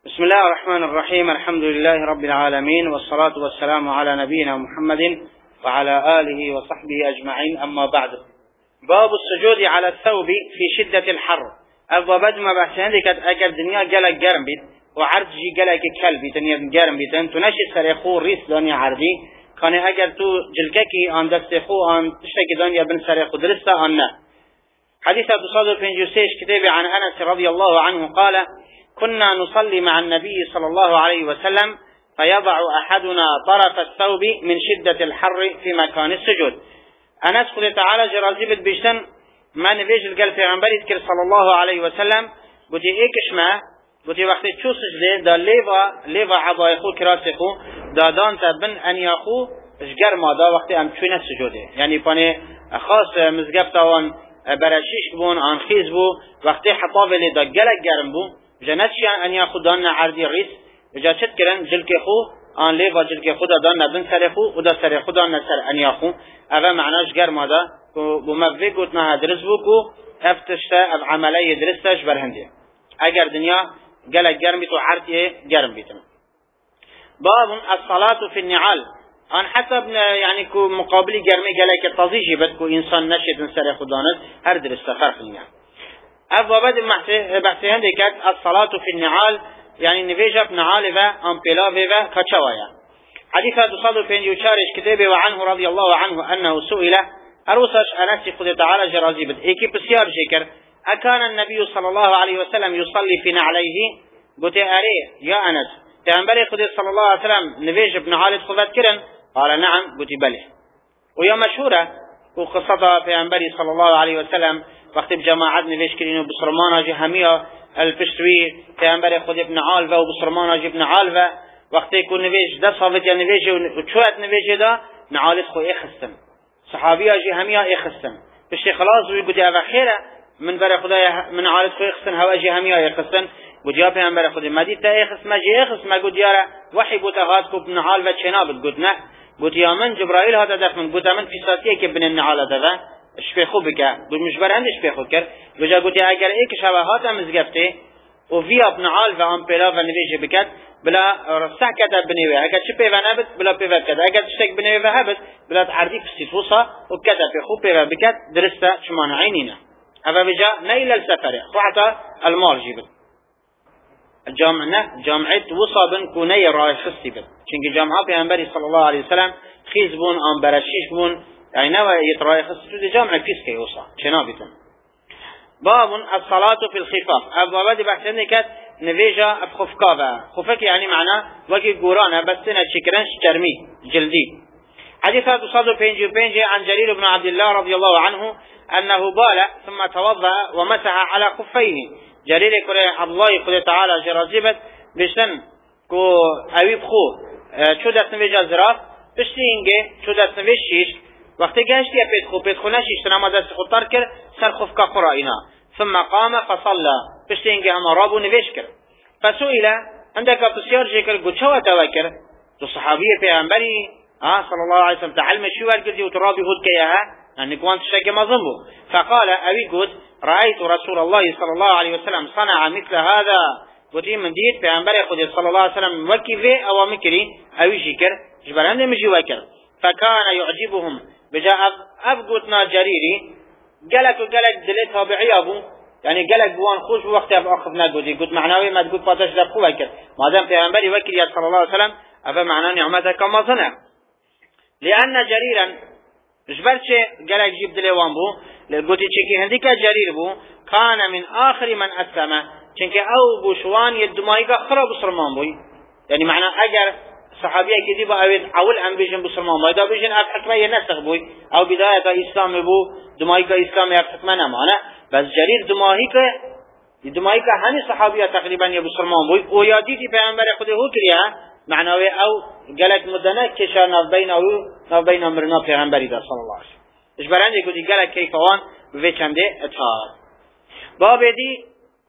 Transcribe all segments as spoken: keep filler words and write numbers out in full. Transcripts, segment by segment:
بسم الله الرحمن الرحيم. الحمد لله رب العالمين، والصلاة والسلام على نبينا محمد وعلى آله وصحبه أجمعين. أما بعد، باب السجود على الثوب في شدة الحر. أبواب ما بحثان ذكر أجر دنيا جلك جرم بيت وعرضي جلك كلب دنيا جرم بيتن تنشي سرخو ريس دنيا عرضي كان أجر تو جلككي عن دستخو عن تشتكي دنيا بن سرخو درسته عن حديث تصادف في جسيش كتاب عن أنس رضي الله عنه قال: كنا نصلي مع النبي صلى الله عليه وسلم فيضع أحدنا طرف الثوب من شدة الحر في مكان السجود. أنس قل تعالى جرازي بالبشتن ما نبيج القلب عن بريد كر صلى الله عليه وسلم بودي إيكش ما بودي وقت تشو سجده دا ليفا ليفا عضايخو كراسخو دا دان تبن أن يخو جگر ما دا وقت أم چوين السجوده، يعني باني خاص مزقبتاوان برشيش بون عن خيز بو وقت حطاب اللي دا جلق جرم بو جنتشي أن يأخذون عرضي الرئيس وجا شد كرن جلك خو آن ليفا جلك خو دان نبن سر خو ودا سر خو دان نسر أن يأخو أبا معناش جر ماذا بمفي قلتنا درس بوكو افتشتا اب عملي درستش برهندي اگر دنيا جلك جرم بيتو عرضي جرم بيتو. باب الصلاة في النعال عن حسب يعني كو مقابل جرمي جلك تضيجي بدكو إنسان نشد سر خو دانت هر درست فرق لنا. أبواب بحثي هندي كات الصلاة في النعال يعني نفيجة في نعال و أمبلا و كتشوايا. حديث تصادف في يشارش كتابه وعنه رضي الله عنه أنه سئل أروسش أنسي قد تعالى جرازي بد إيكي بسيار جيكر: أكان النبي صلى الله عليه وسلم يصلي في نعليه؟ قلت أريه يا أنس تنبري قد صلى الله عليه وسلم نفيجة في نعال خذت كرن؟ قال نعم. قلت بله. ويا مشهورة وقصتها في أنبري صلى الله عليه وسلم وقت بجماعات نفيش كرينو بصرمانا جهمية البشتوي تنبري خد ابن عالفة وبصرمانا جبن عالفة وقت يكون نفيش ده صافت يا نفيش وشوات نفيش ده نعالف خو إخستم صحابية جهمية إخستم بشي خلاص ويقول يا بخيرة من بري خدا من عالف خو إخستن هوا جهمية إخستن قد يا بينبري خد مديد تا إخس ما جي إخس ما قد يارا وحي بوتغاتكو ابن عالفة شنابت قد نه قد يا من جبرائيل هذا دفن قد من في ساتية كبن النعالة ده شبه خوب بکه دو مجبر هندش شبه خوب کرد وجا گوتی اگر ایک شبهات هم مزگفته و وی ابن عال و امپلا و نویجه بکد بلا رسح کده بنویه اگر چه پیوه نبت بلا پیوه کده اگر تشتک بنویه هبت بلا تعردی پسید وصا و کده پی خوب پیوه بکد درسته شمان عینینه هفا بجا نیل السفره خوحتا المال جیبت الجامع نه جامعت وصا بن کونی رای خستی بد چنگ جامعه پیغمبری صلی الله علیه وسلم خیز بون آن برشیش بون يعني نوى يترايخ السجود جامع فيسكي يوصى شنابتن. باب الصلاة في الخفاف. أبواب دي بحثني كات نفيجا بخفكافة خفك يعني معناه وكي قرانا بس سنة شكرا شجرمي جلدي. حديثة تصادر بينجي بينجي عن جرير بن عبد الله رضي الله عنه أنه بال ثم توضأ ومسح على خفيه. جرير كري عبد الله يقول تعالى جرازيبت بشتن كو أويب خو شو دست نفيجا زراف بشتي إنجي شو دست نفيجيش وقتی گشتی پیت خو پیت خو نشیشت نماز دست خود تر کرد سر خوف که قرآ اینا ثم قام فصلا پشت اینگه همه رابو نویش کرد فسئل عندك بسیار جکر گوچه توا کرد تو صحابی پیغمبری آه صلی الله علیه وسلم تعلم شو ورگزی و ترابی هود که یها انك وانت شك مظن بو فقال ابي قد رايت رسول الله صلى الله عليه وسلم صنع مثل هذا قلت من ديت پیغمبر خود صلى الله عليه وسلم وكي في او مكري او شكر جبران مجي وكر فكان يعجبهم بجاء أبقتنا جريري قالك وقالك دلي طابعي أبو يعني قالك بوان خوش بوقت أخذنا قدي قلت معناوي ما تقول فاتش دبقوا وكر ما دام في أنبالي وكر يا صلى الله عليه وسلم أفا معناه نعمتك كما صنع لأن جريرا جبرت قالك جيب دلي وان بو قلت شكي هنديك جرير بو كان من آخر من أسلم شنك أو بوشوان يدمائك خراب صرمان بوي يعني معناه أجر صحابيه كذي بقى اول ام بيجن بسلمان ما اذا بيجن اب حكمه ينسخ بوي او بدايه اسلام بو دمايك اسلام يا حكمه معنا بس جرير دمايك دمايك هني صحابيه تقريبا يا بسلمان بوي او ياديتي پیغمبر خود هو كريا معنوي او قالت مدنه كشان بين او ما بين امرنا پیغمبري ده صلى الله عليه وسلم اجبران يقول قالت كيف وان بچنده اطهار. باب دي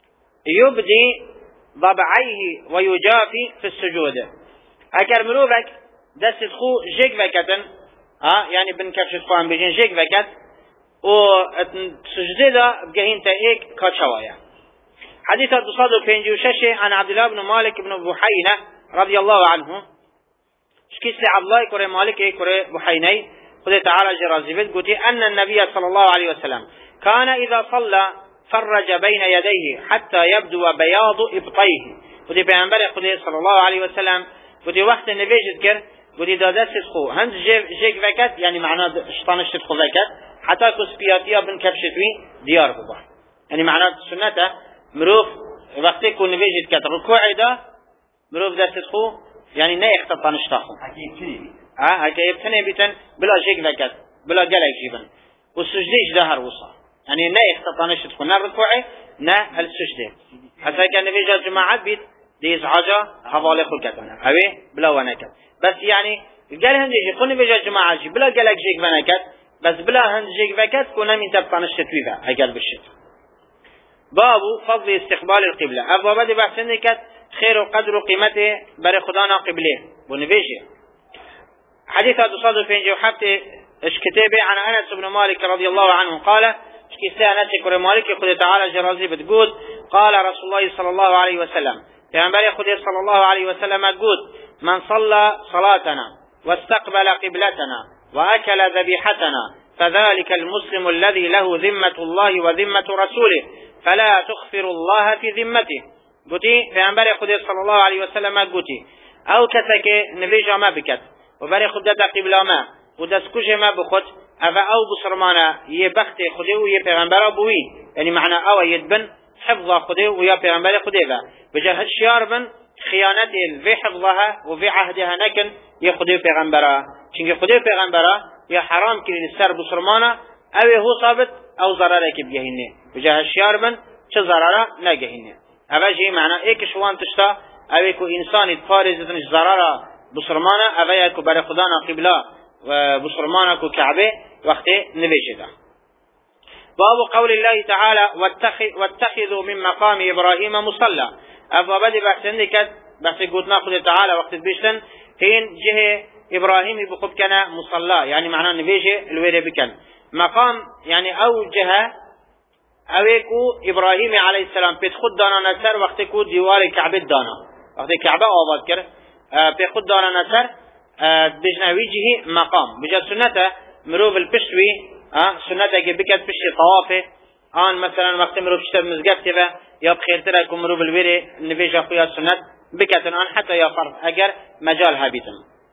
يبدي ضبعيه ويجافي في السجود. اگر مروفك دست خو جيك وكتن ها يعني بن كفشت خوان بيجين جيك وكت و سجده دا بقهين تا ايك كاتشوايا. حديث دوصاد وبينجي وششة عن عبد الله بن مالك بن بحينة رضي الله عنه شكيس عبد الله كوري مالك كوري بحيني خذ تعالى جرازيبت قلت أن النبي صلى الله عليه وسلم كان إذا صلى فرج بين يديه حتى يبدو بياض إبطيه قلت بيعنبر خذ صلى الله عليه وسلم قلت وقت النبي جذكر قلت دادت خو هند جيك فكت يعني معناه شطانش تدخل فكت حتى كسبياتيا بن كبشتوي ديار ببا يعني معناه سنته مروف وقت يكون النبي جذكر ركوع ده مروف دادت خو يعني نه اختطانش تاخو أكيد كذي اه هكا يبتني بيتن بلا جيك فكت بلا جلك جيبن والسجديش ده هروصا يعني نه اختطانش تدخل نه ركوعي نه السجده حتى كان النبي جاء جماعات بيت دي إزعاجة حوالي خلقتنا هوي بلا ونكت بس يعني قال هندجي قلنا بيجا جماعة بلا قالك جيك ونكت بس بلا هندجيك فكت كنا من تبطان الشتويفة هيقال بالشت باب فضل استقبال القبلة أبو بدي بحسنكت خير وقدر وقيمته بري خدانا قبله ونبيجي حديث أدوصاد فينجي وحبت اشكتابه عن أنس بن مالك رضي الله عنه قال اشكتابه أنس بن مالك يقول تعالى جرازي بتقول قال رسول الله صلى الله عليه وسلم پیغمبر خدا صلى الله عليه وسلم قد من صلى صلاتنا واستقبل قبلتنا وأكل ذبيحتنا فذلك المسلم الذي له ذمة الله وذمة رسوله فلا تخفر الله في ذمته قلتي پیغمبر خدا صلى الله عليه وسلم قلتي او كتك نبي جامع بكت وبري خدا قبلا ما ودسكوش ما بخد أفا او بصرمانا يبخت خدا ويه پیغمبر بوي يعني معنى او يدبن حفظ خده ويا پیغمبر خده و بجه الشيار بن خيانت في حفظها وفي عهدها نكن يا خده پیغمبره چونکه خده پیغمبره يا حرام كرين السر بسرمانه او هو ثابت او ضرره که بگهینه بجه الشيار بن چه ضرره نگهینه اوه جه معنی ایک شوان تشتا او که انسان فارزتنش ضرره بسرمانه او یکو بر خدانا قبله و بسرمانه که کعبه وقت نویشه ده باب قول الله تعالى واتخذوا من مقام إبراهيم مصلى أبو بدي بحثن كد بحث قلت ناخذ تعالى وقت بيشتن هين جهة إبراهيم بخب كان مصلى يعني معناه نبيجه الويري بكن مقام يعني أو جهة أويكو إبراهيم عليه السلام بتخد دانا نسر وقت كو ديوار كعبة دانا وقت كعبة آباد كر بتخد دانا نسر بجنا وجهه مقام بجا سنته مروف البشوي اه سنته که بکت پشت طوافه آن مثلا وقت مرو پشت مزگفت و یا بخیرتره که مرو بالویره نویج اخویا سنت بکتن آن حتی یا فرض اگر مجال هابیتن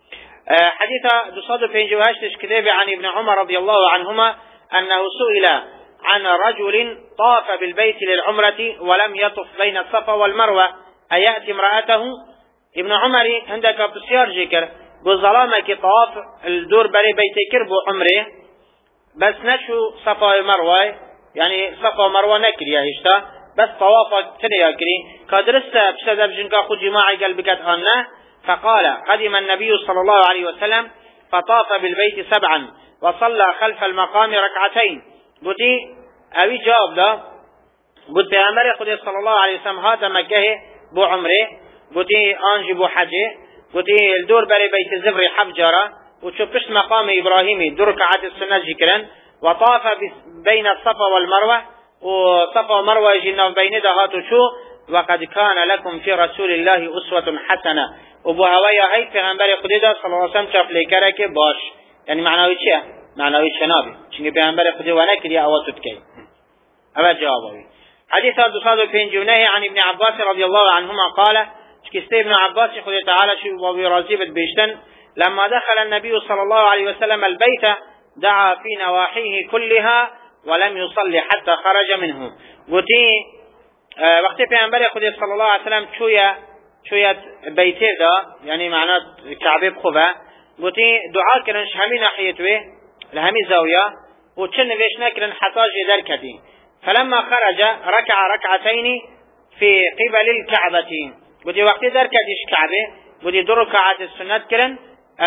اه حديث دوصاد وبينجي وهاشتش كذب عن ابن عمر رضي الله عنهما أنه سئل عن رجل طاف بالبيت للعمرة ولم يطف بين الصفا والمروة أيأتي امرأته ابن عمر عندك بسيار جيكر بظلامك طواف الدور بري بيتي كربو عمره بس نشو صفا ومروة يعني صفا ومروة نكري يا هشتا بس طوافك تريا كري كادرسة بشدة بجنكا خو جماعي قلبك أنه فقال قدم النبي صلى الله عليه وسلم فطاف بالبيت سبعا وصلى خلف المقام ركعتين قلت أبي جواب ده قلت بأمر خدي صلى الله عليه وسلم هذا مكه بو عمره قلت أنجي بو حجه قلت الدور بري بيت زبري حفجرة وشوفش مقام إبراهيمي دور ركعات السنة ذكرا وطاف بين الصفا والمروة وصفا ومروة يجينا بين دهات شو وقد كان لكم في رسول الله أسوة حسنة وبو هوايا هاي پیغمبر خدا صلى الله عليه وسلم چاپ لیکره که باش یعنی معناوی چیه؟ معناوی چنابی چونکه پیغمبر خدا و نکری اواسط کی اول جوابی حديث دو صد و پنجاه عن ابن عباس رضي الله عنهما قال شكست ابن عباس خدا تعالى شو وابي راضي بيشتن لما دخل النبي صلى الله عليه وسلم البيت دعا في نواحيه كلها ولم يصلي حتى خرج منه قلتي اه وقت پیغمبر خدا صلى الله عليه وسلم شويه شوية بيته دا يعني معناه كعبه بخوبه قلتي دعاء كرنش همي ناحيته لهمي زاوية وچن ويش نكرن حتى جدر كدي فلما خرج ركع ركعتين في قبل الكعبة قلتي وقت در كديش كعبه قلتي دو ركعات السنة كرن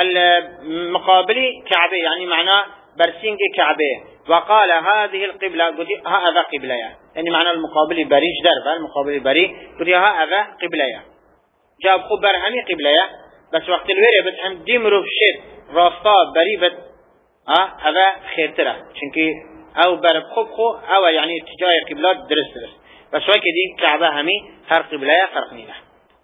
المقابل كعبه يعني معناه برسينك كعبه وقال هذه القبلة قلتي هذا قبلة يعني معناه المقابل بريش دربا المقابل بري قلتي هذا قبلة جاب خو برهمي قبلة بس وقت الويرة بتهم دي مروف شد راستا بريبت اه هذا خير ترى چونكي او برب خوب خو او يعني اتجاه قبلات درست درست بس وقت دي كعبة همي هر قبلة فرق نينه.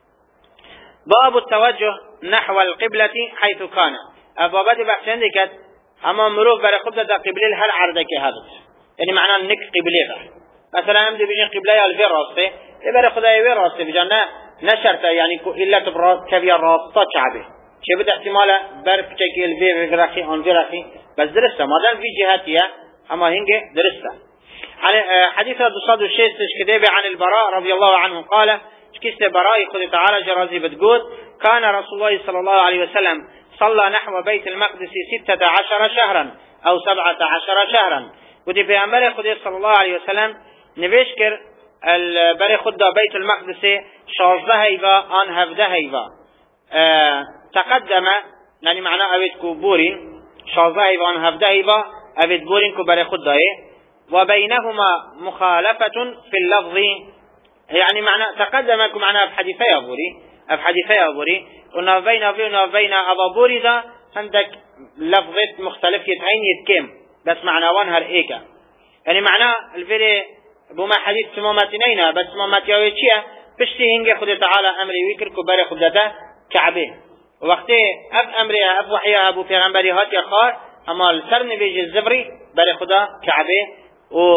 باب التوجه نحو القبلة حيث كان. أبوابات بحث عندك أما مروف برا قبلة دا قبلة هل عرضك هذا يعني معناه نك قبلة مثلا أمدي بيجي قبلة الفير راسته يبرا خدا يوير راسته بجانا نشرت يعني إلا تبرا كبير راسته شعبه شيء بده احتماله برف كي الفير رخي عن رخي بس درسته ما دام في جهاتية أما هنجي درسته. على حديث الدصاد الشيء كذب عن البراء رضي الله عنه قال كيست براء خد تعالى جرازي بتقول كان رسول الله صلى الله عليه وسلم صلى نحو بيت المقدس ستة عشر شهرا أو سبعة عشر شهرا. ودي في أمر خد صلى الله عليه وسلم نبشكر البر خد بيت المقدس شازده هيبا آن هفده هيبا أه تقدم يعني معناه أبيت كبورين شازده هيبا آن هفده هيبا أبيت بورين كبر خد وبينهما مخالفة في اللفظ يعني معنى تقدمكم معنا بحديثي أبوري بحديثي أبوري قلنا بين وبين وبين أبا بوري ذا عندك لفظة مختلف يتعين يتكم بس معنى وانهر إيكا يعني معنى الفيري بما حديث سمامتنين بس سمامت يويتشيا بشتي هنجي خد تعالى أمري ويكر كبار خدته كعبه وقتي أب أمري أب وحيا أبو پیغمبري هات يخار أما السرن بيجي الزبري بار خدا كعبه و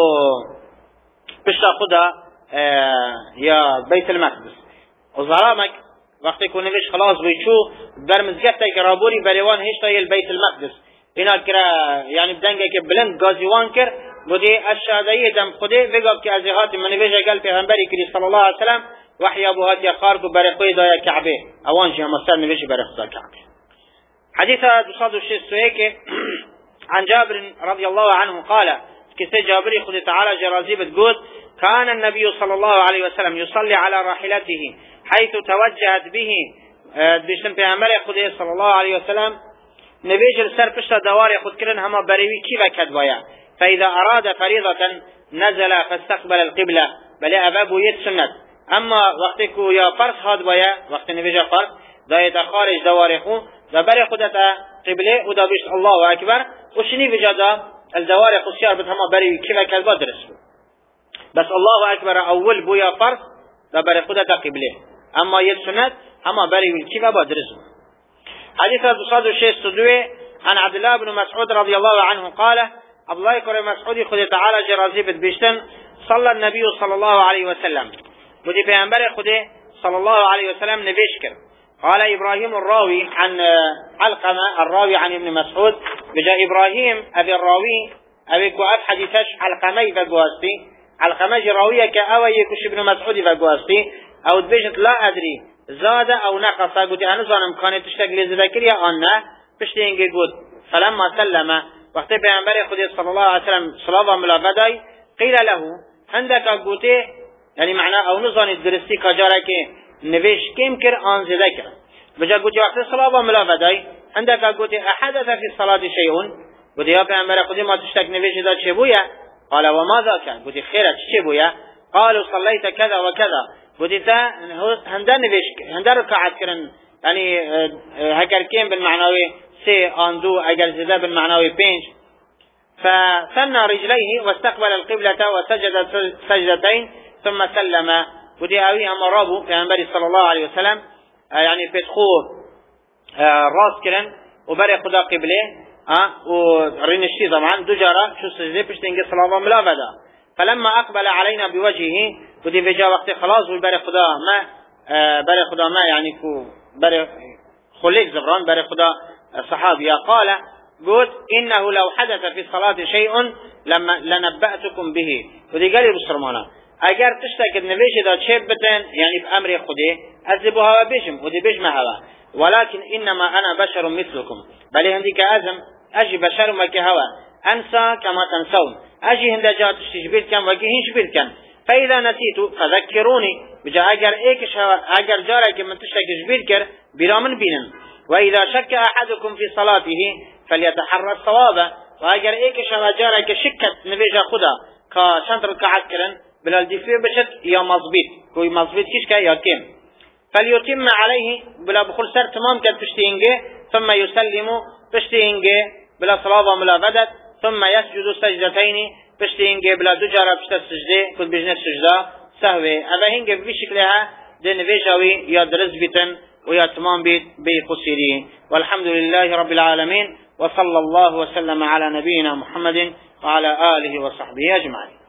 بشتا خدا آه يا بيت المقدس وظلامك وقت يكون نبيش خلاص بيشو برمزقتك رابوري بريوان هشتا هي البيت المقدس هنا كرا يعني بدنگه که بلند غازيوان كر بودي الشهدائي دم خده وقاب که ازيهات من نبيش قال پیغمبری كري صلى الله عليه وسلم وحي ابو هات يخاركو برقوي دايا كعبه اوان جه مستر نبيش برقصا كعبه. حديث دوصاد الشيء سويك عن جابر رضي الله عنه قال كسي جابري خد تعالى جرازي بتقول كان النبي صلى الله عليه وسلم يصلي على راحلته حيث توجهت به بيشتم پیغمبر خدا صلى الله عليه وسلم نبيج سر پشت دوار خود کرن هما بروي كي وكد ويا فاذا اراد فريضة نزل فاستقبل القبلة بل ابو يد سنت اما وقت کو يا فرض هاد ويا وقت نبيج فرض دايت خارج دوار خو دبر خدته قبله ودا بيش الله اكبر وشني بجدا الدوار خصيار بتهما بروي كي وكد بدرس بس الله اكبر اول بو يا فرض دبر خدته قبله اما يد سنت اما بروي كي بدرس. حديث الصاد الشيء الصدوي عن عبد الله بن مسعود رضي الله عنه قال عبد الله بن مسعود خد تعالى جرازي بتبشتن صلى النبي صلى الله عليه وسلم ودي پیغمبر خدا صلى الله عليه وسلم نبشكر قال إبراهيم الراوي عن علقمة الراوي عن ابن مسعود بجاء إبراهيم أبي الراوي أبي كواب حديثش علقمي بقواستي علقمة راوية كأوي يكش ابن مسعود بقواستي أو تبشت لا أدري زاد او نقص قلت انا زانم كانت تشتغل ذكر يا انا بشتينجي قلت فلما سلم وقت پیغمبر خدا صلى الله عليه وسلم صلاه ملابدای قيل له عندك قلت يعني معناه او نزان الدرستي كجارك نويش كم كر ان ذكر بجا قلت وقت صلاه ملابدای عندك قلت احدث في الصلاه شيء قلت يا پیغمبر خدا ما تشتغل نويش ذا چه قال وماذا كان قلت خيرت چه بويا قالوا صليت كذا وكذا قلت هندان نبيش هندان ركعت كرن يعني هكر كين بالمعنوي سي اندو اجل زدا بالمعنوي بينج فثنى رجليه واستقبل القبلة وسجد سجدتين ثم سلم قلت اوي امرابو پیغمبر صلى الله عليه وسلم يعني فتخو راس كرن وبري خدا قبله ورينشتي طبعا دو جارة شو سجده بشتنجي صلاة ملافدا فلما اقبل علينا بوجهه ودي بجا وقت خلاص وبر خدا ما بر خدا ما يعني كو بر خليك زبران بر خدا صحابي قال قلت انه لو حدث في الصلاة شيء لما لنبأتكم به ودي قال بسرمانا اگر تشتك النبيش دا شبتن يعني بأمر خدي اذبها بجم ودي بجمعها ولكن انما انا بشر مثلكم بل هنديك ازم اجي بشر مكهوا انسى كما تنسون اجي هندا جات تشبير كم وجهين شبير كم فإذا نسيت فذكروني بجا اگر ایک اگر جاره که من تشتك شبير كر برامن بينن وإذا شك أحدكم في صلاته فليتحرى الصواب واگر ایک شوا جاره که شکت نبیجا خدا که چند رکعت کرن بلال دیفی بشت یا مضبط کوئی مضبط کش که یا کم فليتم عليه بلا بخل سر تمام كد پشتینگه ثم يسلم پشتینگه بلا صلاة ملابدت ثم يسجد سجدتين پشتینگه بلا دو جاره پشت سجده کد بجنه سجده سهوه هذا هنگه بشكلها دين بيجاوي يا درز بيتن ويا تمام بيت بقصيرين. والحمد لله رب العالمين، وصلى الله وسلم على نبينا محمد وعلى آله وصحبه أجمعين.